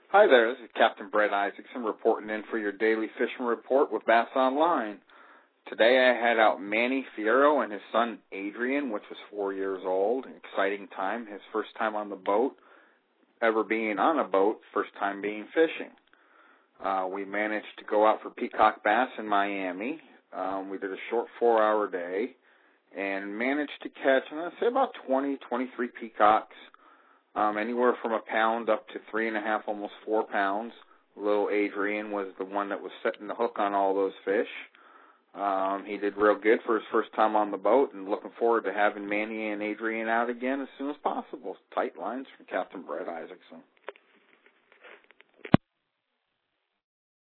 Hi there, this is Captain Brett Isaacson reporting in for your daily fishing report with Bass Online. Today I had out Manny Fierro and his son Adrian, which was 4 years old. Exciting time, his first time on the boat, ever being on a boat, first time being fishing. We managed to go out for peacock bass in Miami. We did a short 4-hour day and managed to catch, I'm going to say about 20, 23 peacocks. Anywhere from a pound up to 3.5, almost 4 pounds. Little Adrian was the one that was setting the hook on all those fish. He did real good for his first time on the boat, and looking forward to having Manny and Adrian out again as soon as possible. Tight lines from Captain Brett Isaacson.